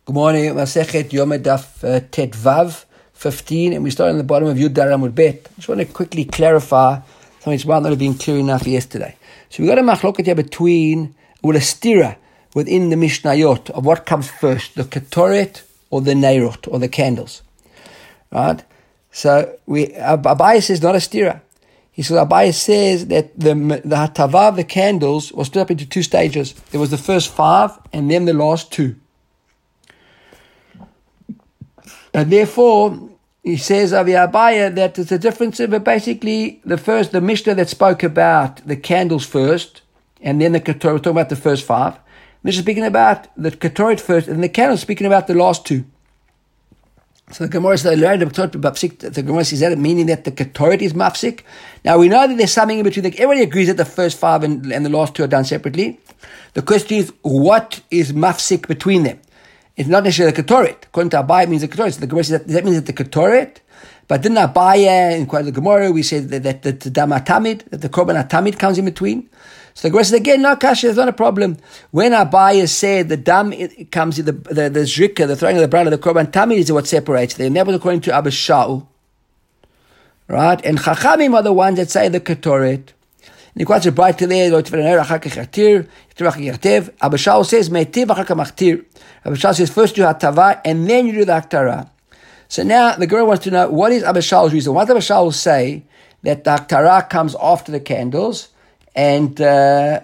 Good morning, Masechet Yom Daf Tetvav 15, and we start on the bottom of Yud Amud Bet. I just want to quickly clarify something which might not have been clear enough yesterday. So we've got a machloket here between, with a stira within the Mishnayot of what comes first, the Ketoret or the Neirot or the candles. Right? So Abaye says not a stira. He says Abaye says that the Hatava of the candles was split up into two stages. There was the first 5 and then the last 2. And therefore, he says, Avi Abaye, that it's a difference of basically the Mishnah that spoke about the candles first, and then the Ketoret, we're talking about the first 5. Mishnah speaking about the Ketoret first, and the candles speaking about the last 2. So the Gemara says, the Gemara says that meaning that the Ketoret is mafsik. Now we know that there's something in between. Everybody agrees that the first 5 and the last 2 are done separately. The question is, what is mafsik between them? It's not necessarily the Ketoret. According to Abaye, it means the Ketoret. So the Gemara says that means that the Ketoret. But didn't Abaye, in the Gemara, we said that the Damatamid, that the Korban Atamid comes in between. So the Gemara says again, no, Kasha, there's not a problem. When Abaye said the Dam comes in the Zrika, the throwing of the blood of the Korban Tamid is what separates them. And that was according to Abba Shaul. Right? And Chachamim are the ones that say the Ketoret. And he quotes a bright to there, Abba Shaul says, Meitiv achar machtir. Abba Shaul says, first do Hatava, and then you do the Haktara. So now the girl wants to know, what is Abba Shaul's reason? Why does Abba Shaul say that the Haktara comes after the candles, and the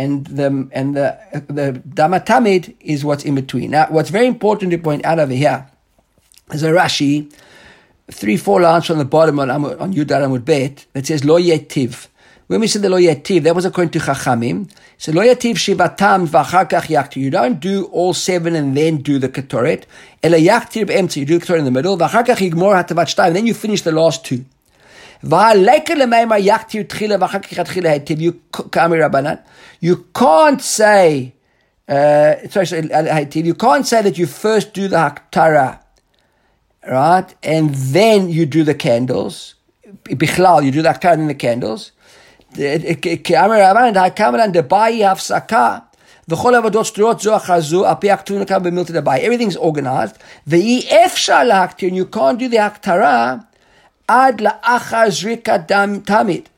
Damatamid is what's in between? Now, what's very important to point out over here is a Rashi, 3-4 lines from the bottom on Yud Amud Bet, that says, Lo Yetiv. When we said the Lo Yativ, that was according to Chachamim. So Lo Yativ Shivatam v'achar kach yaktir. You don't do all 7 and then do the Ketoret. Ela yaktir b'emtzi. You do the Ketoret in the middle. V'achar kach yigmor hatavat shtayim. Then you finish the last 2. V'halekar l'meimar yaktir tchila v'achar kach yatchila hativ. You can't say, you can't say that you first do the Haktara, right? And then you do the candles. Bichlal, you do the Haktara and then the candles. Everything's organized. And you can't do the Haktara ad la'achar zrika dam tamid.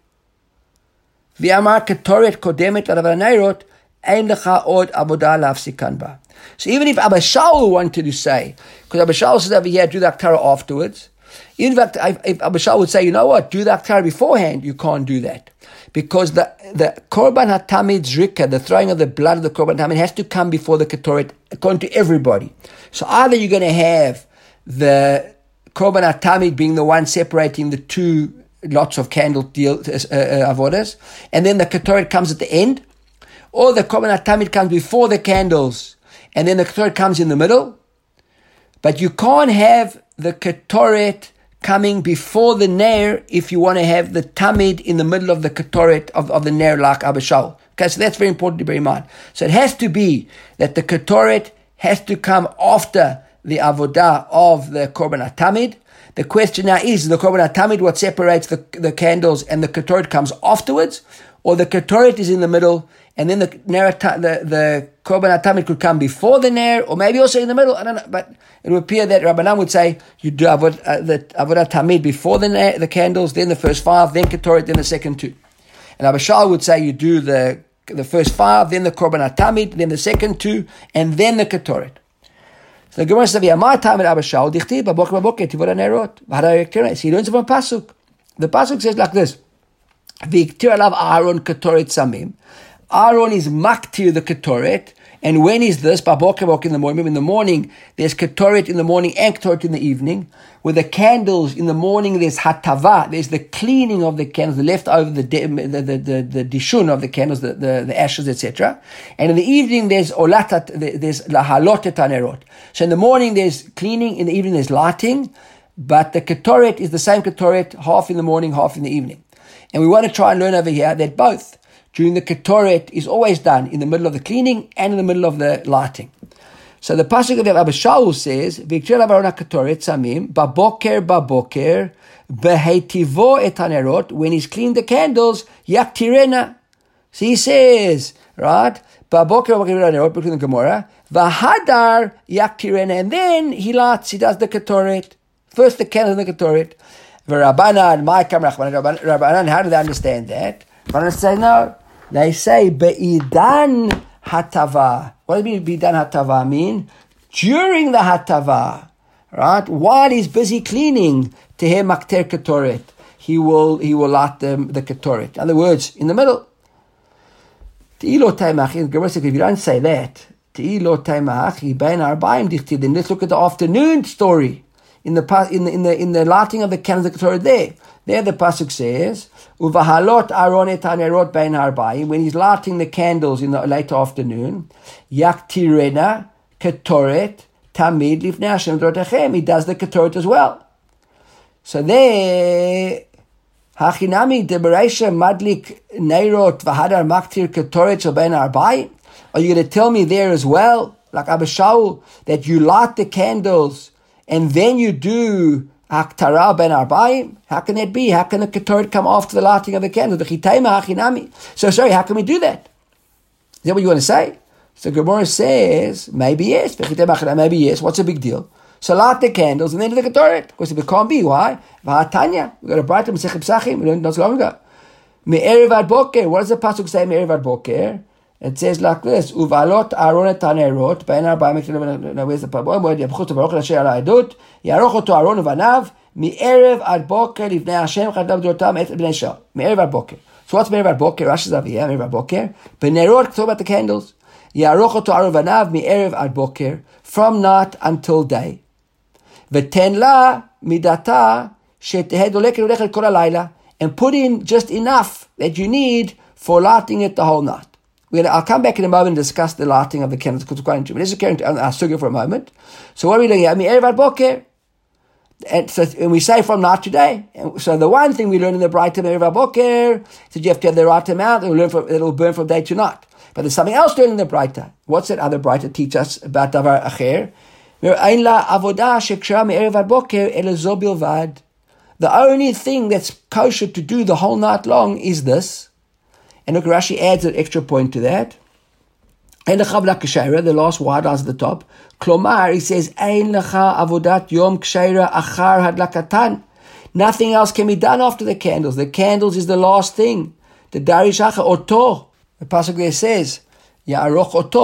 V'amar ketoret kodemet l'neirot ein lecha od avodah la'afsikan ba. So even if Abba Shaul wanted to say, because Abba Shaul says over here, do the Haktara afterwards. In fact, if Abba Shaul would say, you know what, do the Haktara beforehand, you can't do that. Because the Korban HaTamid Zrika, the throwing of the blood of the Korban HaTamid, has to come before the Ketoret, according to everybody. So either you're going to have the Korban HaTamid being the one separating the 2 lots of candle avodas, and then the Ketoret comes at the end, or the Korban HaTamid comes before the candles, and then the Ketoret comes in the middle. But you can't have the Ketoret coming before the Nair if you want to have the Tamid in the middle of the Ketoret of the Nair like Abba Shaul. Okay, so that's very important to bear in mind. So it has to be that the Ketoret has to come after the Avodah of the Korban HaTamid. The question now is the Korban HaTamid what separates the candles and the Ketoret comes afterwards, or the Ketoret is in the middle and then the Korban HaTamid could come before the Nair, or maybe also in the middle. I don't know, but it would appear that Rabbanan would say you do the Avodah Tamid before the candles, then the first 5, then Ketoret, then the second 2. And Abba Shaul would say you do the first 5, then the Korban HaTamid, then the second 2, and then the Ketoret. So the Gemara says, "My time at Abba Shaul, dichtiv baboker tivor hanerot." So he learns from a pasuk. The pasuk says like this: "V'iktir alav Aaron Ketoret samim." Aaron is maktir the Ketoret, and when is this? Baboker in the morning. In the morning, there's Ketoret in the morning and Ketoret in the evening. With the candles in the morning, there's hatava. There's the cleaning of the candles, the leftover, the dishun of the candles, the ashes, etc. And in the evening, there's olatat. There's lahalotet hanerot. So in the morning, there's cleaning. In the evening, there's lighting. But the Ketoret is the same Ketoret, half in the morning, half in the evening. And we want to try and learn over here that both during the Ketoret is always done in the middle of the cleaning and in the middle of the lighting. So the pasuk of Abba Shaul says, "V'iktir alav Aaron Ketoret samim baboker behetivo et hanerot." When he's cleaned the candles, yaktirena. So he says, right? Baboker hanerot, between the Gemara, V'hadar yaktirena, and then he lights, he does the ketoret. First the candle and the ketoret. V'Rabbanan, Ma'ikam Rabbanan, how do they understand that? Rabbanan say no. They say be'idan hatava. What does mean be'idan hatava mean? During the hatava, right? While he's busy cleaning, tehe makter ketoret. He will light the ketoret. In other words, in the middle. If you don't say that, then let's look at the afternoon story in the lighting of the candles of the Torah there. There the pasuk says, "Uvahalot Aaron et hanerot bein harbayim." When he's lighting the candles in the late afternoon, yaktirena ketoret tamid lifnei Hashem dorotechem. He does the ketoret as well. So there. Hachinami debereisha madlik neirot v'hadar maktir ketoret shel bein harbayim. Are you going to tell me there as well, like Abba Shaul, that you light the candles and then you do haktara ben harbayim? How can that be? How can the ketoret come after the lighting of the candles? So sorry, how can we do that? Is that what you want to say? So Gemara says, maybe yes. Maybe yes. What's the big deal? So light the candles and then do the ketoret. Of course, if it can't be, why? V'hatanya. We've got a brighter Masechet Pesachim. We learned not so long ago. Me'erev ad boker. What does the pasuk say? Me'erev ad boker. It says like this: Uvalot Aaron et hanerot bein harbayim. Now where's the pasuk? Yabchut baruch Hashem al ha'edut. Yaroch oto Aaron uvanav me'erev ad boker livnei Hashem chadav dorotam et bnei Shal. Me'erev ad boker. So what's me'erev ad boker? Rashi Zaviyah. Me'erev ad boker. Benerot. Talk about the candles. Yaroch oto Aaron uvanav me'erev ad boker, from night until day. V'ten la midata shetehe doleket ulechet kol halayla, and put in just enough that you need for lighting it the whole night. I'll come back in a moment and discuss the lighting of the candles because it's quite interesting. Let's just carry on our sugar for a moment. So what are we doing here? Erev ad boker. And we say from night to day. And so the one thing we learn in the Braita Erev ad boker is that you have to have the right amount. It'll burn from day to night. But there's something else learned in the Braita. What's that other Braita teach us about davar acher? The only thing that's kosher to do the whole night long is this. And look, Rashi adds an extra point to that. The last wide lines at the top. Klomar, he says, Ein lecha avodat yom ksheira achar hadlakatan. Nothing else can be done after the candles. The candles is the last thing. The darish acha oto. The pasuk there says, Ya'aroch oto.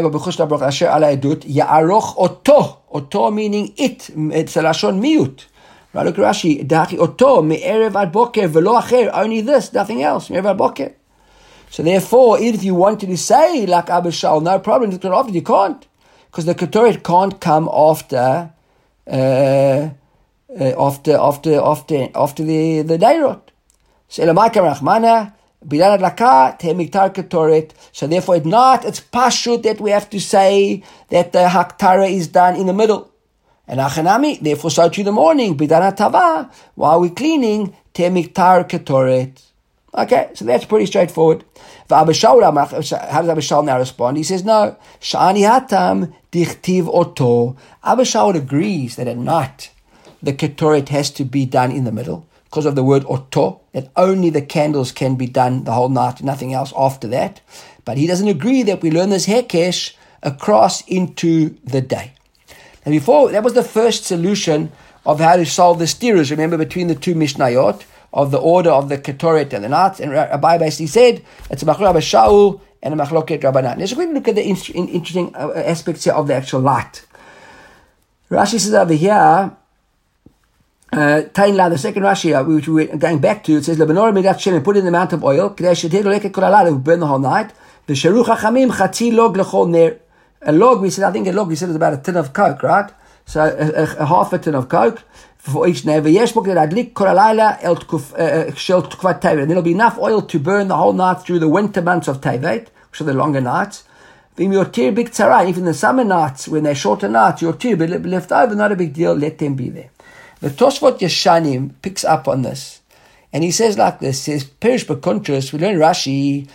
Ya'aroch oto. Oto meaning it. It's a lashon miut. Right, look, Rashi. Dachi oto me'erev ad boker velo acher. Only this, nothing else. Me'erev ad boker. So therefore, if you wanted to say like Abba Shaul, no problem, you can't. Because the ketoret can't come after the dairot. So Elamai Rachmana, Bidan Adlaka, Temiktar Ketoret. So therefore it's pashut that we have to say that the haktara is done in the middle. And Achanami, therefore so to the morning, Bidan Tava, while we're cleaning, Temiktar Ketoret. Okay, so that's pretty straightforward. How does Abba Shaul now respond? He says, no. Shani hatam dichtiv oto. Abba Shaul agrees that at night the ketoret has to be done in the middle because of the word oto, that only the candles can be done the whole night, nothing else after that. But he doesn't agree that we learn this hekesh across into the day. Now before, that was the first solution of how to solve the steerers, remember, between the two Mishnayot, of the order of the ketoret and the night, and Rabbi basically said it's a machlok Abba Shaul and a machloket Rabbanan. Let's quickly look at the interesting aspects here of the actual light. Rashi says over here, the second Rashi, which we're going back to, it says Lebanor midat shem, put in the amount of oil, burn the whole night. The sharuch hachamim chatzi log lechol ner. A log, we said is about a tin of coke, right? So a half a tin of coke for each neighbor. And there'll be enough oil to burn the whole night through the winter months of Tevet, which are the longer nights. Even the summer nights, when they're shorter nights, your tir be left over, not a big deal, let them be there. The Tosfot Yeshanim picks up on this. And he says like this, says, Perish B'Kontras, we learn Rashi,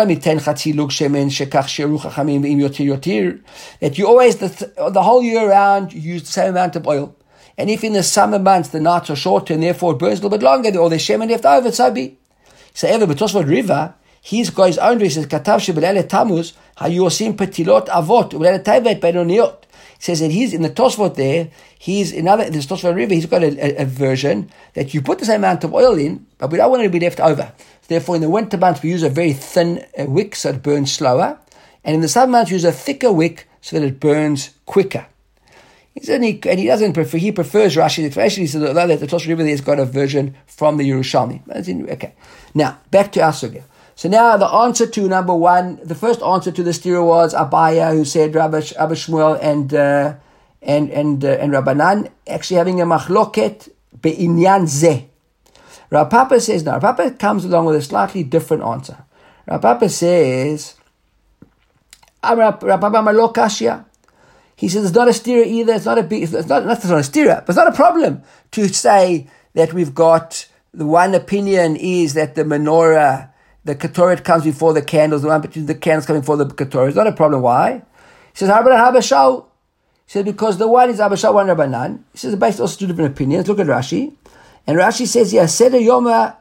that you always, the whole year round, you use the same amount of oil. And if in the summer months the nights are shorter and therefore it burns a little bit longer, or there's shemen left over, so be. So ever B'Tosfot Riva, He's got his own reason. Katav shebelele Tammuz hayosim petilot avot ubelele tevet benoniot. He says that he's in the Tosfot there. He's another this Tosfot River. He's got a version that you put the same amount of oil in, but we don't want it to be left over. Therefore, in the winter months we use a very thin wick so it burns slower, and in the summer months we use a thicker wick so that it burns quicker. And he doesn't prefer. He prefers Rashi's explanation. He says that the Tosfot River there's got a version from the Yerushalmi. Okay. Now back to our sugya. So now the answer to number one, the first answer to the stira was Abaya, who said Rabbi Shmuel and Rabbanan actually having a machloket be'inyan zeh. Rav Papa says no. Rav Papa comes along with a slightly different answer. Rav Papa says, Rav Papa Malo Kashya. He says it's not a stira either. It's not a stira, but it's not a problem to say that we've got the one opinion is that the menorah, the ketoret comes before the candles, the one between the candles coming before the ketoret. It's not a problem. Why? He says, Habashal. He says, because the one is Habashal, one Rabbanan. He says, based also two different opinions. Look at Rashi. And Rashi says, Aseder Yoma,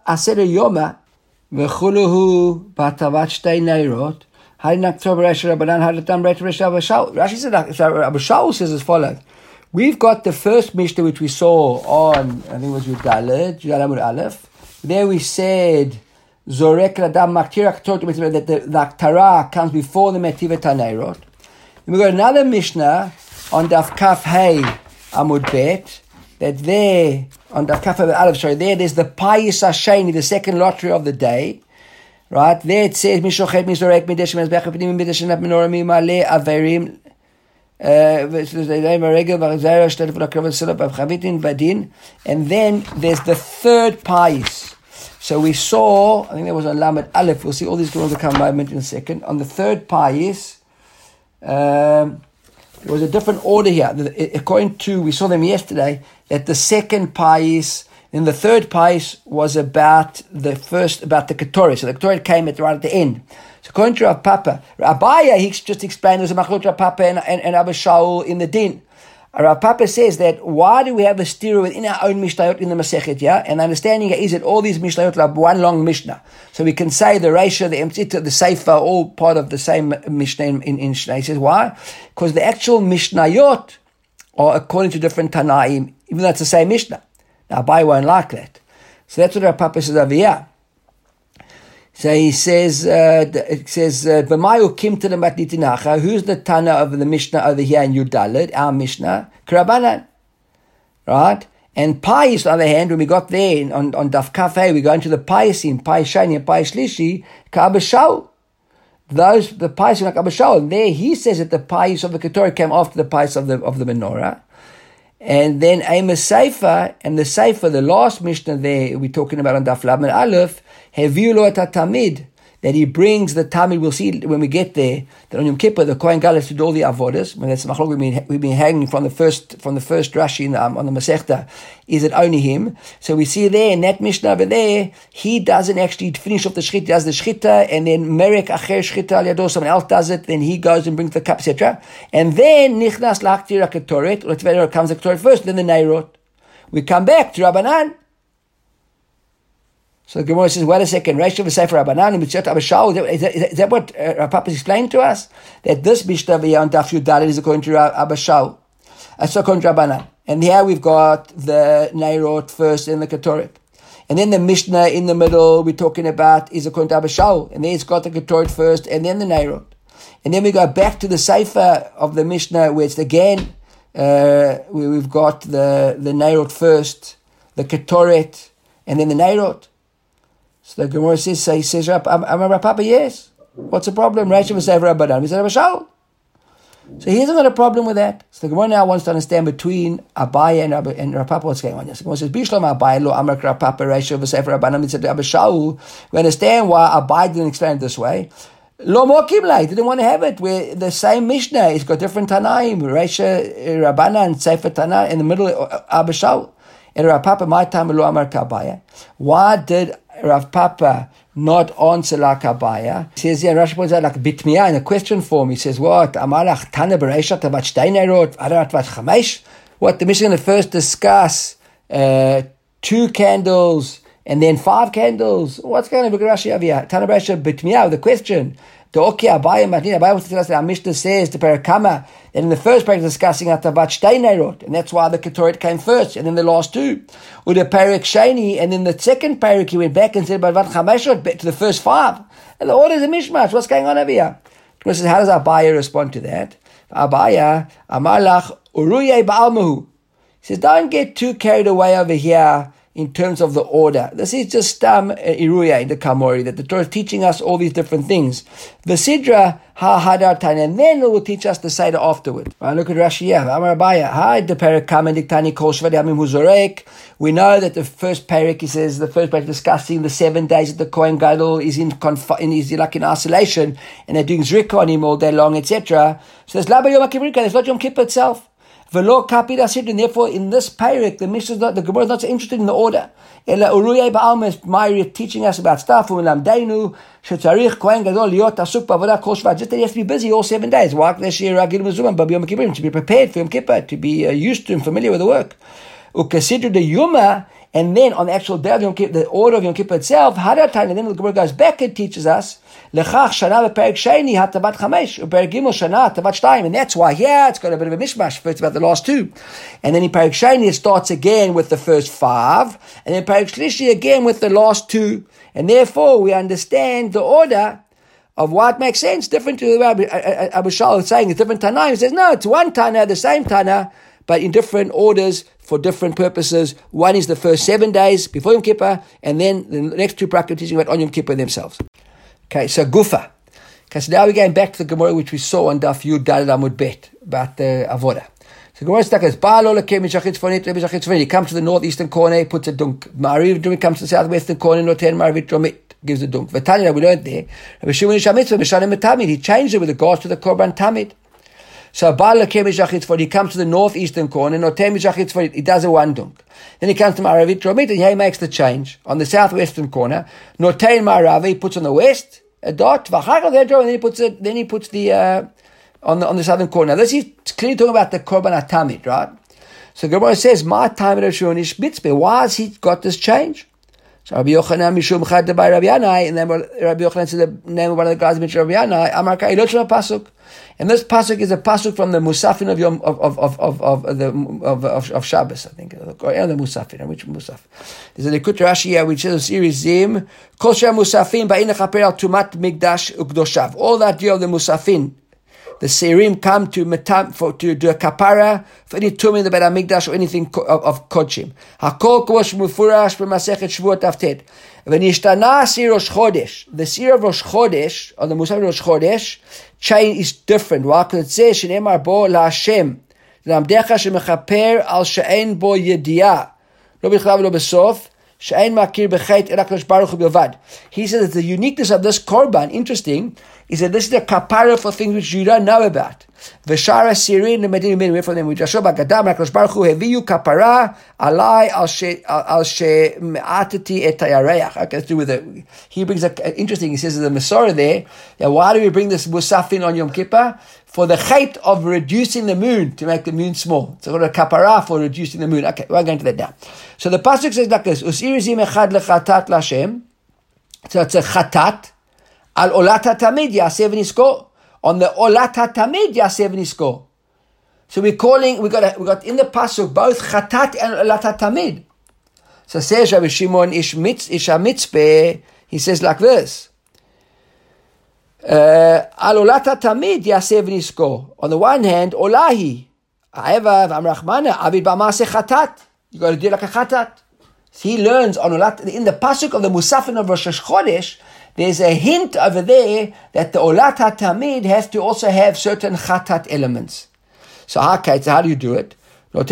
V'chuluhu batavat shtei neirot, Ha'inak tov Resh Rabbanan, Ha'datam Resh Habashal. Rashi said, Habashal says as follows. We've got the first Mishnah which we saw on, I think it was Yudaled, Yudaled Aleph. There we said, Zorek Radam Maktirak Torah, that the Aktara comes before the Metivet HaNeirot. Then we got another Mishnah on Daf Kaf Hey Amud Bet, that there, on Daf Kaf Hey Aleph, there's the Payis Hasheni, the second lottery of the day. Right? There it says, Mishochet Mizorek Midesh Mezbech Pnim Midesh Menorah Mimale Averim, and then there's the third Payis. So we saw, I think there was on Lamed Aleph, we'll see all these girls will come moment in a second. On the third Payis, there was a different order here. According to, we saw them yesterday, that the second Payis, and the third Payis was about the Ketoret. So the Ketoret came right at the end. So according to Rav Papa, Abaya, he just explained there's a machlok Rav Papa and Abba Shaul in the din. Rav Papa says that why do we have a stira within our own Mishnayot in the Masechet, yeah? And the understanding is that all these Mishnayot are one long Mishnah. So we can say the Reisha, the Emtzita, the Seifa, all part of the same Mishnah in Mishnah. He says why? Because the actual Mishnayot are according to different Tanaim, even though it's the same Mishnah. Now Abai won't like that. So that's what Rav Papa says over here. So he says, "B'mayu kim to the matnitinacha." Who's the Tana of the Mishnah over here in Yudaled, our Mishnah? K'Rabbanan, right? And Payis, on the other hand, when we got there on Daf Kafei, we go into the Payisim, Payis Shani and Payis Shlishi, K'Abashal. Those the Payisim like Abashal. And there he says that the Payis of the Ketoret came after the Payis of the menorah. And then Amos Seifa, and the Seifa, the last Mishnah there, we're talking about on Daf Lamed Aleph, Heviu lo et tamid, that he brings the Tamid. We'll see when we get there, that on Yom Kippur, the Kohen Gadol has to do all the avodas. When that's machlok, we've been hanging from the first Rashi on the Masechta, is it only him? So we see there, in that Mishnah over there, he doesn't actually finish off the Shechita, he does the Shechita, and then Merek Acher Shechita al Yado, someone else does it, then he goes and brings the cup, etc. And then Nichnas L'Aktira Ketoret, or comes the Ketoret first, then the Neirot. We come back to Rabbanan. So the Gemara says, wait a second, Reisha v'Sefer Rabbanan and Mitzvot Abashal, is that what Rav Papa is explaining to us? That this Mishnah on Daf Yudaled is according to Abashal, so according to Rabbanan. And here we've got the Neirot first and the Ketoret. And then the Mishnah in the middle we're talking about is according to Abashal. And then it's got the Ketoret first and then the Neirot. And then we go back to the Sefer of the Mishnah where it's again, we've got the Neirot first, the Ketoret, and then the Neirot. So the Gemara says, I'm a Rav Papa, yes. What's the problem? Reisha v'Sefer Rabbanan, he said Abashal. So he hasn't got a problem with that. So the Gemara now wants to understand between Abaya and Rav Papa what's going on. Yes, the Gemara says, Bishlam Abaya lo Amar Rav Papa Reisha v'Sefer Rabbanan, he said Abashal. We understand why Abaya didn't explain it this way. Lo mo kiblai, didn't want to have it where the same Mishnah, it's got different Tanaim, Reisha Rabbanan, Sefer Tana, in the middle Abashal. And Rav Papa, my time lo Amar Abaya. Why did Rav Papa not answer like Abaya? He says, yeah, Rashi points out like bitmiyah in a question form. He says, what? Amalach Tana Bereisha Tavat Shtei Neirot, Adat Vat Chamesh? What? The Mishnah going to first discuss 2 candles And then 5 candles. What's going on? Look at Rashi over here. Tana Brasha B'tmiyah with the question. Abai wants to tell us that our Mishnah says the Parakama, that in the first parak discussing Atavat Shtei Neirot, and that's why the Ketoret came first, and then the last 2. Or the Parak Sheni, and then the second parak he went back and said Atavat Chameshot to the first 5. And the order is a mishmash. What's going on over here? How does Abaya respond to that? Abaya, Amalach, Uruye Ba'almahu. He says, don't get too carried away over here in terms of the order. This is just Iruya in the Kamori, that the Torah is teaching us all these different things. The Sidra, Ha-Hadar Tanya, and then it will teach us the Seder afterward. Right, look at Rashi, Amar Abaya, Hi, the Perek Kamendik Tani Kol Shvadi Amim Huzorek. We know that the first Perek, he says, the first Perek discussing the 7 days that the Kohen Gadol is in isolation, and they're doing Zrika on him all day long, etc. So there's Laba Yom Kippur, there's not Yom Kippur itself. V'lo kapid asid, and therefore in this parak, the Mishnah is not, the Gemara is not so interested in the order. Ela uruyei ba'alma is Ma'ari teaching us about stuff. U'melamdeinu shetzarich kohen gadol liot asuk b'avodah kol shvat. Just that he has to be busy all 7 days. Why there's ragil mezuzah b'yom kippurim, to be prepared for Yom Kippur, to be used to and familiar with the work. U'kasidu the yuma, and then on the actual day of Yom Kippur, the order of Yom Kippur itself, Hadar and then the Gemara goes back and teaches us Lechach Shana v'Perek Sheni Hatavat Chamesh u'Perek Gimel Shana Hatavat Shtayim, and that's why here it's got a bit of a mishmash. First about the last 2, and then in Perek Sheni it starts again with the first 5, and then Perek Shlishi again with the last 2, and therefore we understand the order of what makes sense. Different to the way Abu Shal is saying, it's different Tana. He says no, it's one Tana, the same Tana, but in different orders for different purposes. One is the first 7 days before Yom Kippur, and then the next 2 praktim teaching about on Yom Kippur themselves. Okay, so Gufa. Okay, so now we're going back to the Gemara which we saw on Daf Yud Daled Amud Bet about the Avodah. So Gemara stuck as he comes to the northeastern corner, he puts a dunk. Ma'ariv Dromit comes to the southwestern corner, Noten Ma'ariv Dromit gives a dunk. V'tanya, we learned there, Rabbi Shimon Ish HaMitzvah, Meshanim Tamid, he changed it with regards to the Korban Tamid. So he comes to the northeastern corner, he does a 1 dunk. Then he comes to Ma'aravit Dromit, and he makes the change. On the southwestern corner, Notein Ma'aravi, he puts on the west a dot, and then he puts the on the southern corner. Now this is clearly talking about the Korban Atamid, right? So Gemara says, my time at Rishon is Mitzvah. Why has he got this change? So Rabbi Yochanan Mishum Chad by Rabbi Yanai, and then Rabbi Yochanan said the name of one of the guys mentioned Rabbi Yanai, Amar Kai Lochna Pasuk. And this pasuk is a pasuk from the Musafin of Yom of Shabbos, I think, or the Musafin. Which Musaf? There's a Likut Rashi here which is a series Zim Kol Shei Musafin Ba'in Lechaper Al Tumat Migdash Ukdoshav. All that year of the Musafin, the Serim come to do a kapara for any tumah in the Beit HaMikdash or anything of kodshim. Hakol k'vosh mufurash b'masechet Shvuot Avtet. V'nishtana Sir Rosh Chodesh. The Sir of Rosh Chodesh, or the Musaf Rosh Chodesh, chain is different. Why? Because it says, Shneimar bo la'Hashem, l'amdecha shemechaper al she'en bo yediyah. Lo b'chlav lo b'sof. She'en makir b'chet el HaKadosh Baruch Hu bilvad. He says that the uniqueness of this korban, interesting, is that this is a kapara for things which you don't know about. V'shara sirin l'medin min, from them, which Yashua b'gadam HaKadosh Baruch Hu heviyu kapara alai al she'atati et hayareach. Okay, let's do with it. He brings interesting, he says in the Masorah there, that why do we bring this musafin on Yom Kippur? For the chait of reducing the moon, to make the moon small. So got a kapara for reducing the moon. Okay, we're going to that now. So the pasuk says like this: Usirizim echad lechatat lashem. So it's a chatat al olat hatamid yasev nisko. On the olat hatamid yasev nisko. So we got in the pasuk both chatat and olat hatamid. So says Rabbi Shimon Ish HaMitzpeh, he says like this. On the one hand, olahi. You got to do like a chatat. So he learns on olat in the pasuk of the Musafin of Rosh Chodesh. There's a hint over there that the olat hatamid has to also have certain chatat elements. So how do you do it?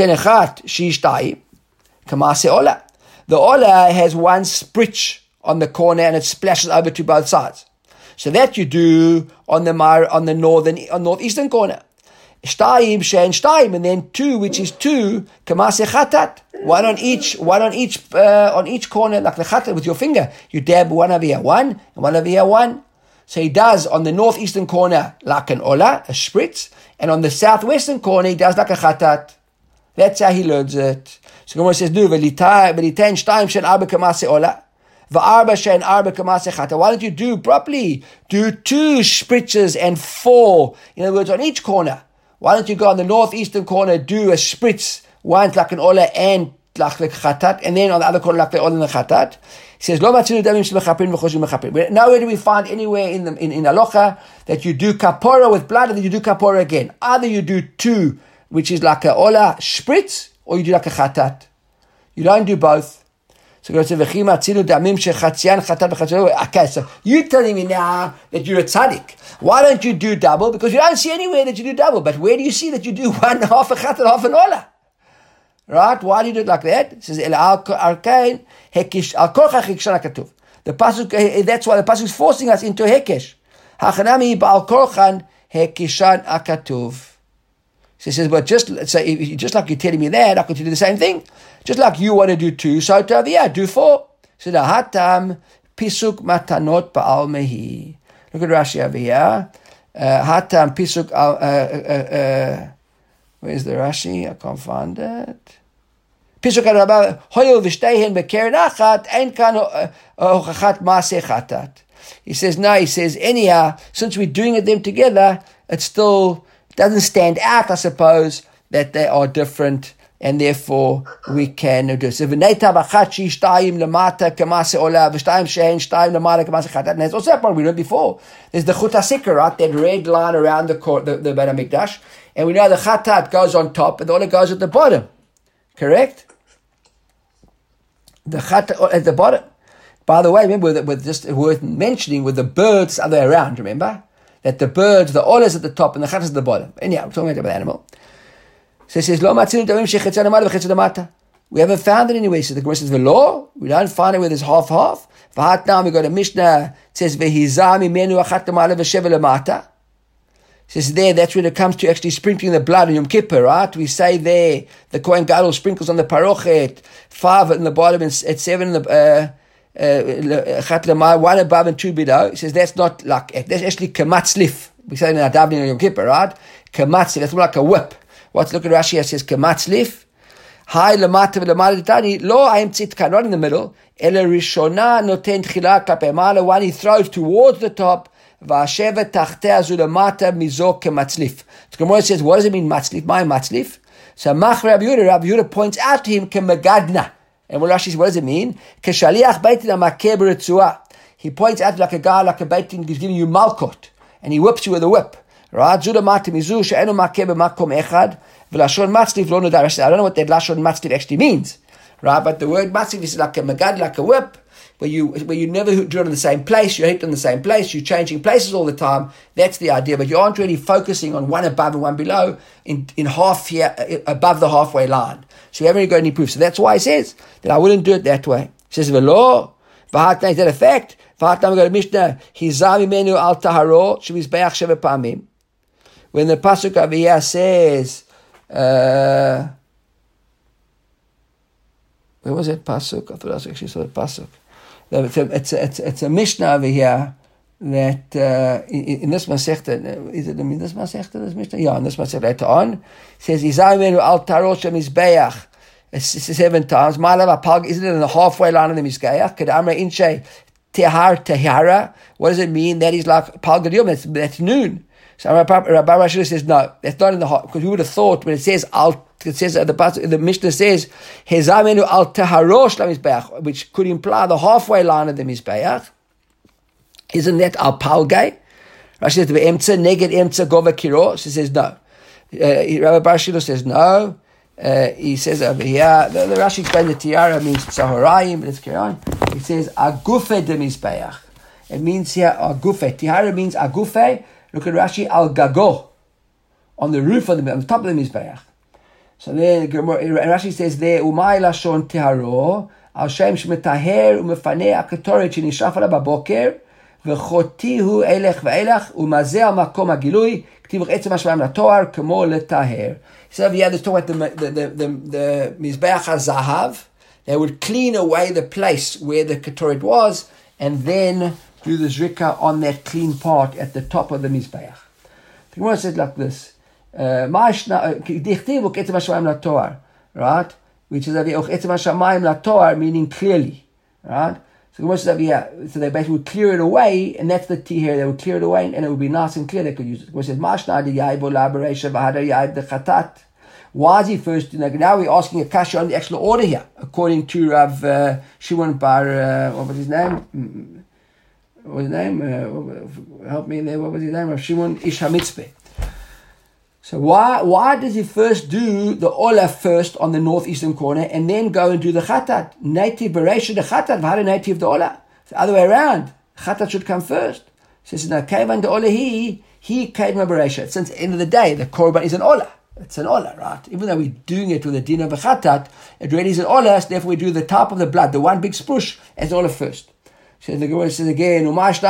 The ola has one spritch on the corner and it splashes over to both sides. So that you do on the northeastern corner. Shtayim shein shtayim, and then 2, which is 2, kamase chatat. One on each corner, like the chatat with your finger. You dab one over here, 1, and one over here, 1. So he does on the northeastern corner like an ola, a spritz, and on the southwestern corner he does like a chatat. That's how he learns it. So Gemara says, "No, v'litain shtayim shein arba kamase ola." Why don't you do properly? Do 2 spritzes and 4, in other words, on each corner. Why don't you go on the northeastern corner, do a spritz, once like an ola and like the chatat, and then on the other corner like the ola and the chatat. He says, nowhere do we find anywhere in halacha that you do kapora with blood and then you do kapora again. Either you do 2, which is like a ola spritz, or you do like a chatat. You don't do both. So go to okay, so you're telling me now that you're a tzaddik. Why don't you do double? Because you don't see anywhere that you do double. But where do you see that you do one half a chatat, half an ola? Right? Why do you do it like that? It says the pasuk. That's why the pasuk is forcing us into hekesh. Hachanami ba'al korchan hekishan akatuv. So he says, but just like you're telling me that, I could do the same thing. Just like you want to do 2, so to do 4. So the hatam pisuk matanot ba'al mehi. Look at Rashi over here. Hatam pisuk. Where's the Rashi? I can't find it. Pisuk harabah hoyel v'shteihen bekeren achat ein kan hochachat maaseh chatat. He says no. He says anyhow, since we're doing them together, it still doesn't stand out, I suppose, that they are different, and therefore we can do so. And there's also a part we read before. There's the Chut HaSikra, right? That red line around the Beit HaMikdash, and we know the Chatat goes on top, and the Ola goes at the bottom. Correct? The Chatat at the bottom. By the way, remember with just worth mentioning with the birds the other way around. Remember that the birds, the Ola is at the top and the Chatat is at the bottom. Anyhow, we're talking about the animal. So it says, we haven't found it anywhere. So the Gemara says, V'lo, we don't find it where there's half-half. V'hat now we got a Mishnah, it says, V'hizah mimenu achat lema'ala v'sheva lemata. It says there, that's when it comes to actually sprinkling the blood on Yom Kippur, right? We say there, the Kohen Gadol sprinkles on the parochet, 5 in the bottom and 7 in the, achat lema'ala, 1 above and 2 below. It says that's not like, that's actually kamatzlif. We say in our davening on Yom Kippur, right? Kamatzlif, that's more like a whip. Look at Rashi, it says kamatzlif. Hi lamata v'lamata tani lo aim tzitka, not in the middle. Ela rishona noten tchila klape mala. One he throws towards the top. V'asheva tachtea zu lamata mizo kematzlif. The Gemara says, what does it mean matzlif? My matzlif. So Mach Rabbi Yehuda points out to him kemagadna. And what Rashi says, what does it mean? Keshaliach beitin amakeh b'retzua. He points out like a guy, like a beitin, he's giving you malkot, and he whips you with a whip. Right? I don't know what that lashon matzlif actually means, right? But the word matzlif is like a magad, like a whip, where you never do it in the same place. You hit it in the same place. You're changing places all the time. That's the idea. But you aren't really focusing on one above and one below in half here above the halfway line. So you haven't really got any proof. So that's why he says that I wouldn't do it that way. He says v'lo v'hatna, is that a fact? V'hatna we got a Mishnah hizami menu al taharo shemizbeach sheva pamim. When the pasuk over here says, where was that pasuk? I thought I actually saw the pasuk. It's a Mishnah over here that in this Masechta, is it in this Masechta? This Mishnah, yeah, in this Masechta later on, it says Izayimenu al tarosh mizbeach. It's 7 times. Isn't it in the halfway line of the mizbeach? Kedamra inche tehara. What does it mean? That is like palgadiyom. That's noon. So Rabbi Rashi says no, that's not in the heart, because we would have thought when it says the Mishnah says Hezamenu al taharosh la mizbeach, which could imply the halfway line of the mizbeach. Isn't that al palgay? Rashi says emtza neged emtza gova kiro. She says no. Rabbi Rashi says no. He says over here the Rashi explains the tiara means tzaharayim. Let's carry on. He says agufe de mizbeach. It means here agufe. Tiara means agufe. Look at Rashi al gago, on the roof on the top of the mizbeach. So then Rashi says there umay lashon teharo al shem shemetaher umefaneh akatoret shenishaf ala baboker v'chotihu elech ve'elach umazeh al makom hagilui k'tiv etzem hashmayim latoar kamo letaher. So over here, let's talk about the mizbeach hazahav. They would clean away the place where the katoret was, and then do the zrika on that clean part at the top of the mizbeach. The Gemara says like this, right? Which is meaning clearly, right? So the Gemara says over here, so they basically would clear it away, and that's the tea here. They would clear it away, and it would be nice and clear. They could use it. The Gemara says, Mashna de yaib ola bereisha v'hada yaib de chatat. Why is he first doing that? Now we're asking a kasha on the actual order here, according to Rav Shimon bar, what was his name? What was his name? Help me there. What was his name? Rav Shimon Ish HaMitzpeh. So why does he first do the ola first on the northeastern corner and then go and do the chatat? Native bereisha the chatat, v'hada native the ola. It's the other way around. Chatat should come first. He says, no, kevan the ola he kevan bereisha. Since at the end of the day, the korban is an ola. It's an ola, right? Even though we're doing it with the din of a chatat, it really is an ola, so therefore we do the top of the blood, the one big sprush, as ola first. So the Gemara says again,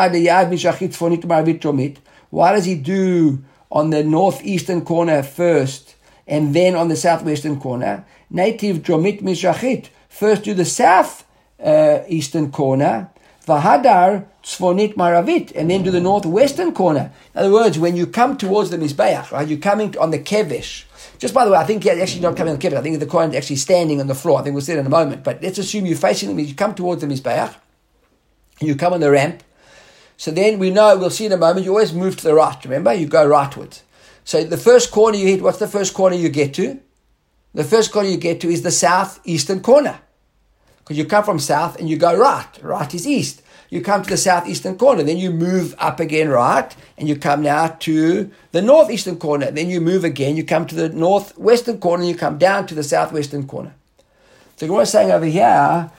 why does he do on the northeastern corner first and then on the southwestern corner? Native dromit mishachit. First do the south eastern corner, vahadar tzfonit maravit, and then do the northwestern corner. In other words, when you come towards the mizbeach, right, you're coming on the kevesh. Just by the way, I think he's actually not coming on the kevesh. I think the Kohen is actually standing on the floor. I think we'll see it in a moment. But let's assume you're facing them. You come towards the mizbeach, and you come on the ramp. So then we know, we'll see in a moment, you always move to the right. Remember, you go rightwards. So the first corner you hit, what's the first corner you get to? The first corner you get to is the southeastern corner. Because you come from south and you go right. Right is east. You come to the southeastern corner. Then you move up again right. And you come now to the northeastern corner. Then you move again. You come to the northwestern corner. And you come down to the southwestern corner. So Gemara is saying over here,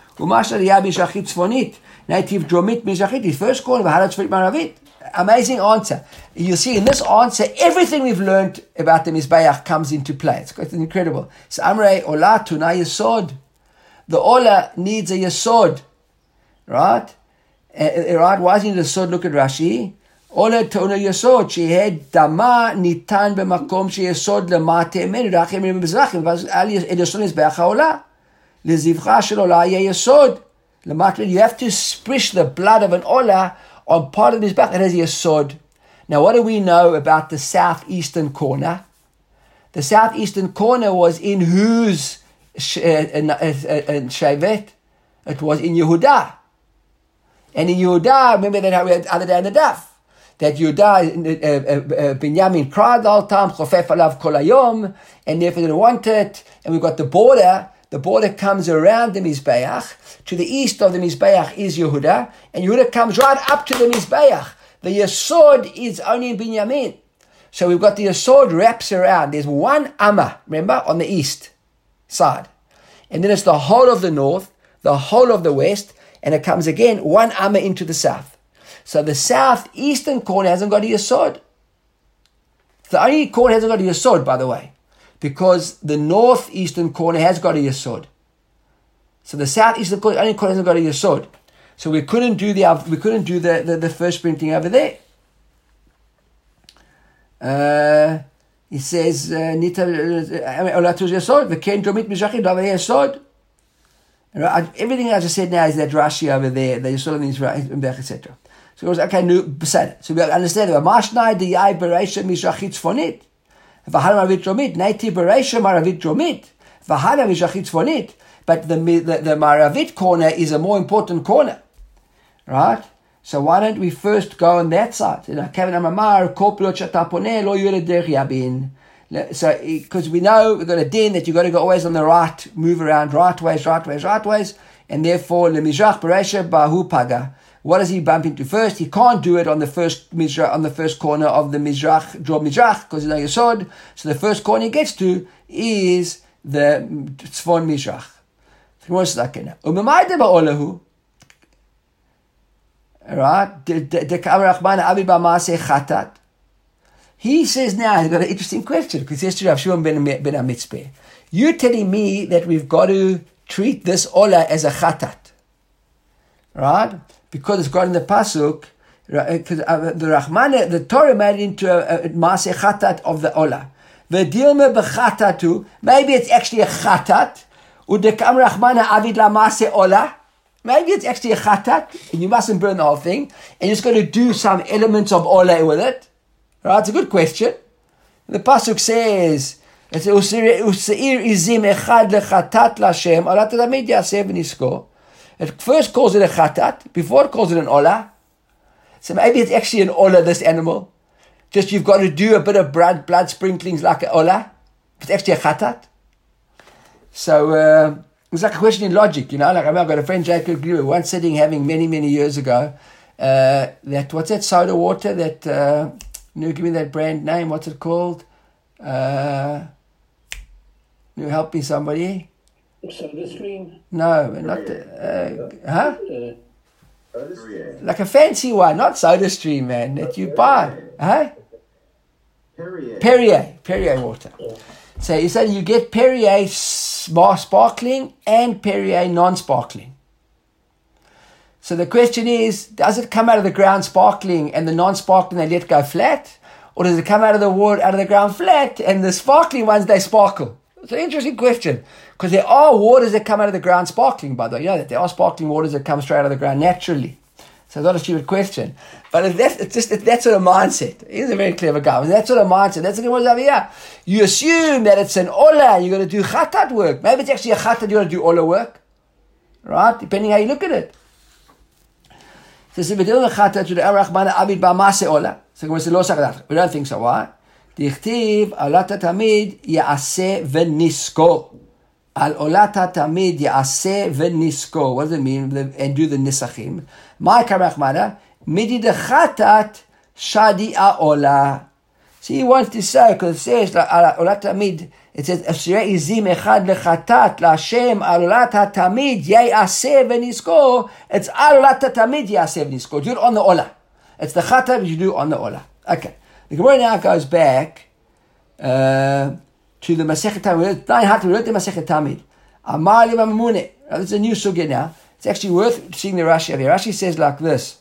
native dromit mizrachit, the first corner of Hadat Shvit Maravit. Amazing answer. You'll see in this answer, everything we've learned about the Mizbeach comes into play. It's quite incredible. So Amrei Ola Tuna Yesod. The Ola needs a Yesod. Right? Right? Why does he need a Yesod? Look at Rashi. Ola Tuna Yesod. Shehed Dama Nitan B'makom Sheyesod Lemate Menu. Rachem Rim Mizrachim. Vaz Ali Edoson Mizbeach HaOla. Lezivcha Shel Ola Ye Yesod. You have to sprish the blood of an ola on part of his back that has a yesod. Now, what do we know about the southeastern corner? The southeastern corner was in whose shevet? It was in Yehuda. And in Yehuda, remember that we had the other day in the daf, that Yehuda, Binyamin cried all the time, chofef alav kol hayom, and therefore didn't want it. And we've got the border. The border comes around the Mizbeach. To the east of the Mizbeach is Yehuda, and Yehuda comes right up to the Mizbeach. The Yesod is only in Binyamin. So we've got the Yesod wraps around. There's one Amma, remember, on the east side. And then it's the whole of the north, the whole of the west, and it comes again, one Amma into the south. So the southeastern corner hasn't got a Yesod. The only corner hasn't got a Yesod, by the way, because the northeastern corner has got a Yesod. So the southeastern corner, only corner hasn't got a Yesod. So we couldn't do the first printing over there. He says, Nita Olatus Yesod, V'ken Dromit Mizrachit Dava Yesod. Everything I just said now is that Rashi over there, the Yesod of the Israel, etc. So it was okay, no, beside it. So we understand that Mashnai the Yai Bereisha Mizrachit Tzfonit. V'hada Maravit Dromit, Naiti Bereisha Maravit Dromit, V'hada Mizrachit Tzfonit. But the Maravit corner is a more important corner, right? So why don't we first go on that side? So because we know we've got a din that you've got to go always on the right, move around right ways, and therefore lemizrach bereisha bahu paga. What does he bump into first? He can't do it on the first corner of the mizrach, draw mizrach, because there's no yesod. So the first corner he gets to is the tzvon mizrach. Right? He says now, he's got an interesting question, because here's Rav Shimon ben HaMitzpeh. You're telling me that we've got to treat this ola as a chatat, right? Because it's got in the pasuk, because the Torah made it into a maaseh chatat of the ola. V'dilme b'chatatu, maybe it's actually a chatat. Udekam Rachmana avid la maaseh ola. Maybe it's actually a chatat, and you mustn't burn the whole thing, and you're just going to do some elements of ola with it. Right? It's a good question. The pasuk says, "Useir izim echad lechatat lashem, ala tadamid yaseh v'nisko." It first calls it a chatat before it calls it an olah. So maybe it's actually an olah, this animal. Just you've got to do a bit of blood sprinklings like an olah. It's actually a chatat. So it's like a question in logic, Like I've got a friend, Jacob Greer, once sitting having many years ago. That what's that soda water that? Give me that brand name. What's it called? Help me, somebody. SodaStream? No, not like a fancy one, not SodaStream, man, that you buy. Perrier water. So you said you get Perrier sparkling and Perrier non-sparkling. So the question is, does it come out of the ground sparkling and the non-sparkling they let go flat? Or does it come out of the ground flat and the sparkling ones, they sparkle? It's an interesting question, because there are waters that come out of the ground sparkling, by the way. You know that there are sparkling waters that come straight out of the ground naturally. So it's not a stupid question. But if it's just that sort of mindset. He's a very clever guy. That sort of mindset. That's the Gemara's over here. You assume that it's an olah, you're going to do chatat work. Maybe it's actually a chatat, you're going to do olah work. Right? Depending how you look at it. So if we're doing a chatat, we don't think so. Why? דכתיב, עולת התמיד יעשה וניסקו. על עולת התמיד יעשה וניסקו. What does it mean? And do the ניסחים. מה עיקר רחמנה? מידי דחתת שדי העולה. See, he wants to say, because it says, על עולת התמיד, it says, אשרי עזים אחד לחתת להשם, על עולת התמיד יעשה וניסקו. It's על עולת התמיד יעשה וניסקו. Do it on the עולה. It's the chatat, you do it on the עולה. Okay. The Gemara now goes back to the Masechet Tamid. We wrote the Masechet Tamid. Amar li Mamune. This is a new sugya now. It's actually worth seeing the Rashi over here. Rashi says like this.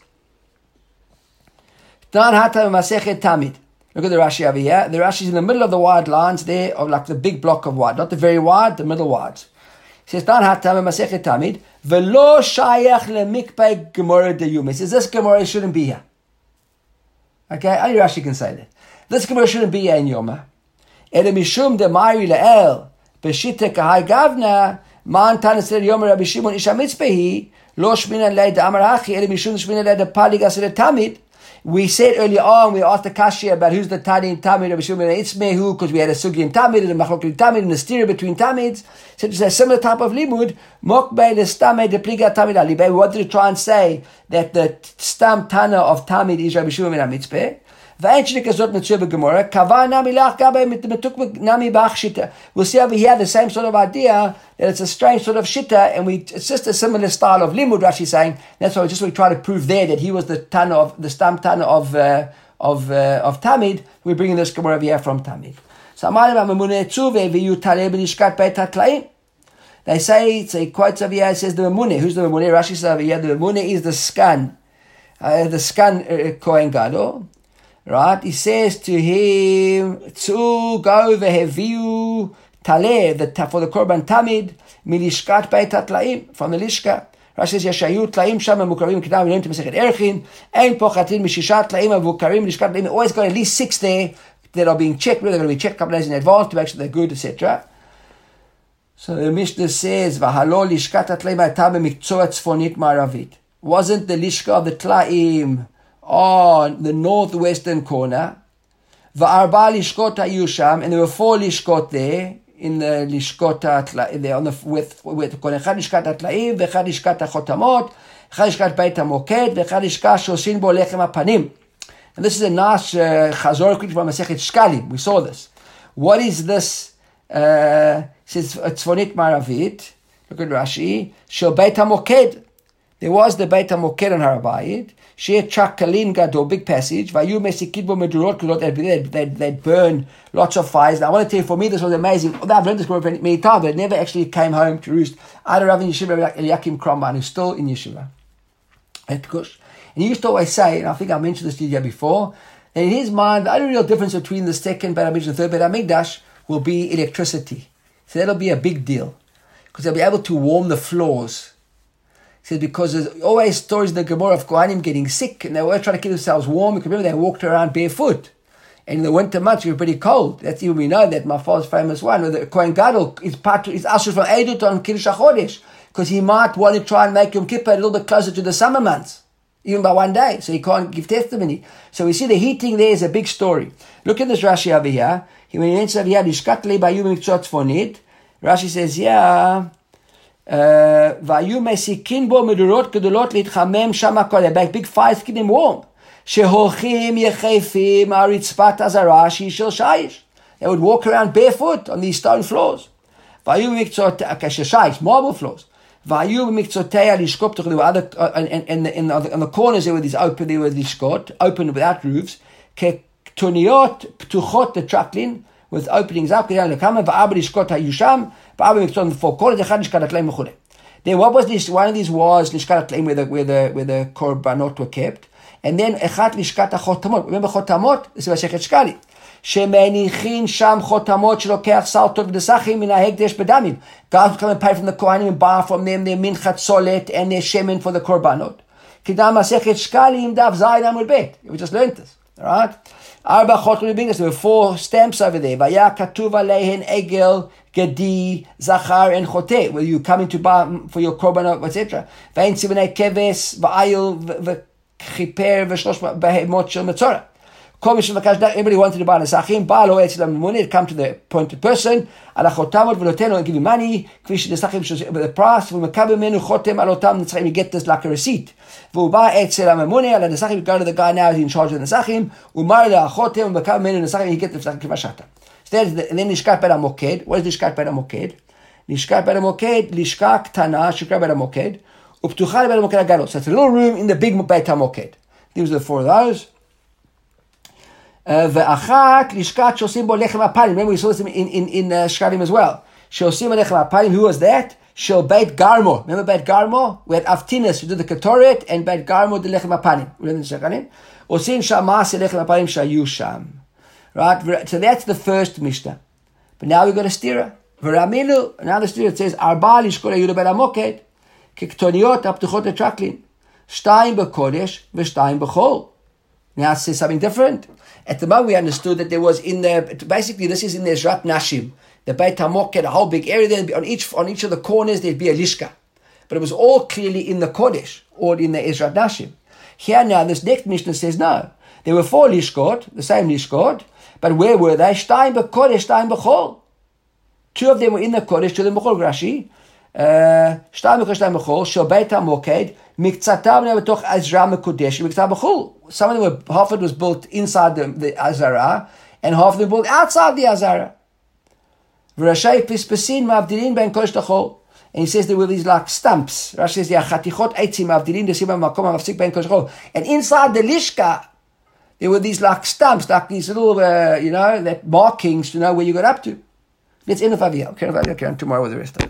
Dan hata Masechet Tamid. Look at the Rashi over here. The Rashi is in the middle of the wide lines there, of like the big block of wide. Not the very wide, the middle wide. He says, Dan hata Masechet Tamid. Velo shayach lemikpei Gemara deyum. He says, this Gemara shouldn't be here. Okay, only Rashi can say that. This Gemara shouldn't be in Yoma. Ele mishum de ma'iri le'el b'shita kahai gavna man tanisel Yoma Rabbi Shimon isha mitzpehi lo shmina le'ed amar hachi ele mishum shmina le'ed palig asir tamid. We said earlier on, we asked the Kashi about who's the Tani in Tamid, Rabbi Shimon and Itzmehu, because we had a Sugi in Tamid and a Machlok in Tamid and a steer between Tamids. So it's a similar type of limud. Mokbei l'stamei de pliga Tamid alibei. We wanted to try and say that the stam Tana of Tamid is Rabbi Shimon and Mitzpeh. We'll see over here the same sort of idea, that it's a strange sort of shitta, and it's just a similar style of limud, Rashi saying. That's why we try to prove there that he was the Tana of the stam Tana of Tamid. We're bringing this Gemara over here from Tamid. So they say, it's a quote over here, it says the Mamune. Who's the Mamune? Rashi says over here, the Mamune is the Skan Kohen Gadol. Right? He says to him, to go veheviu taleh, for the Korban Tamid, milishkat beit hatlaim, from the Lishka. Rashi says, Yeshayu tlaim sham mukarim kedam, we learn to Masechet Erchin, ein pochatin mishishat tlaim avukarim, milishkat tlaim, always got at least 6 there that are being checked, they're going to be checked a couple days in advance to make sure they're good, etc. So the Mishnah says, v'halo lishkat hatlaim ha'tam b'miktzor tzfonit ma'aravit. Wasn't the Lishka of the Tlaim on the northwestern corner, v'arba lishkot hayusham, and there were 4 lishkot there in the lishkot there on the with echad lishkat hatlaim, v'echad lishkat hachotamot, echad lishkat beit hamoked, v'echad lishkat shoshin bo lechem hapanim. And this is a nice chazor quick from Masechet Shkalim. We saw this. What is this? Says tzfonit ma'aravit. Look at Rashi. Shel beit hamoked. There was the beit hamoked on Har Habayit. Sheh chakalin gadol, big passage. Vayu mesikid bo medurot, they'd burn lots of fires. Now, I want to tell you, for me, this was amazing. I've learned this many times, but it never actually came home to roost. I had a Rav in Yeshiva, Eliakim Kromban, who's still in Yeshiva at Kush. And he used to always say, and I think I mentioned this to you before, that in his mind, the only real difference between the second Beit HaMikdash and the third Beit HaMikdash will be electricity. So that'll be a big deal, because they'll be able to warm the floors. He says, because there's always stories in the Gemara of Kohanim getting sick, and they always trying to keep themselves warm. Because remember, they walked around barefoot. And in the winter months, it was pretty cold. That's even we know that my father's famous one, where the Kohen Gadol is Asher from Eidut on Kiddush HaChodesh. because he might want to try and make Yom Kippur a little bit closer to the summer months, even by one day, so he can't give testimony. So we see the heating there is a big story. Look at this Rashi over here. When he mentions over here, Rashi says, והיו מסיקים בו מדורות גדולות להתחמם שם הכל, big fires to keep them warm. שהולכים יחפים על רצפת הזרה שהיא של שיש. They would walk around barefoot on these stone floors. והיו במקצות, שיש, marble floors. והיו במקצותיה לשקות, there were other, on the corners there were these לשקות, open without roofs, כתוניות פתוחות לטרקלין, with openings up, לכמה, וארבע לשקות היו שם, וארבע מקצות בפור, כל אחד לשקת התלאים וכו'. Then what was this? One of these was לשקת התלאים where the korbanot were kept, and then אחד לשקת החותמות. Remember חותמות? זה בשקת שקלי. שמניחים שם חותמות שלוקח סלטות ודסחים מן ההקדש בדמים. God would come and pay from the Kohanim and buy from them their minchat solet and their shemen for the korbanot. קדם מסכת שקלי עם דף זין עמוד בית. We just learned this. Alright? ארבע חותמות בינגס, there were 4 stamps over there. והיה כתוב עליהן עגל, גדי, זכר and חוטא. Where you come to buy for your korbanot, etc. ואין סימני כבש, ועיל, וכיפר, ושלוש בהמות של מצורע. Everybody wanted to buy nesachim, Baal or Etzilam money, come to the appointed person, ala chotamot v'notenu, and give him money, kvish nesachim with the price, v'mekabe menu chotem alotam nesachim, you get this like a receipt. V'uba Etzilam money, ala nesachim, you go to the guy now, he's in charge of the nesachim, umar la chotem, v'mekabe menu nesachim, you get the nesachim kivashata. So then Lishkat Bet HaMoked. What is Lishkat Bet HaMoked? Lishkat Bet HaMoked, Lishka Ktana, Shikra Bet HaMoked, Uptucha Bet HaMoked HaGadol. So it's a little room in the big Bet HaMoked. These are the 4 of those. ואחת לשכת שעושים בו לחם הפנים. Remember we saw this in Shkalim as well. שעושים בו לחם הפנים. Who was that? של בית גרמו. Remember בית גרמו? We had Avtinus who did the Ketoret, and בית גרמו did לחם הפנים. Remember the Shkalim? עושים שם מעשה לחם הפנים שהיו שם. Right? So that's the first Mishnah. But now we got a stira. ורמינו, now the stira says, ארבע לשקול היו לבית המוקד, כקטוניות הפתוחות לטרקלין. 2 בקודש ו2 בחול. Now it says something different. At the moment we understood that there was in the, basically this is in the Ezrat Nashim, the Beit HaMoked, a whole big area there, on each of the corners there'd be a lishka. But it was all clearly in the Kodesh, or in the Ezrat Nashim. Here now, this next Mishnah says no. There were 4 lishkot, the same lishkot, but where were they? Shtayim b'Kodesh, Shtayim b'Chol. 2 of them were in the Kodesh, 2 of them b'Chol, Rashi. Shtayim b'Kodesh, Shtayim b'Chol, shel Beit HaMoked, מקצתם בתוך עזרה מקודשת, מקצתם בחול. Some of them were, half of it was built inside the Azara, and half of them built outside the Azara. וראשי פספסין מבדילים בין קודש לחול. And he says there were these like stumps. Rashi says, חתיכות עצים מבדילים דשים במקום המפסיק בין קודש לחול. And inside the lishka, there were these like stumps, like these little, that markings to know where you got up to. Let's end the Favia. Okay, tomorrow with the rest of it.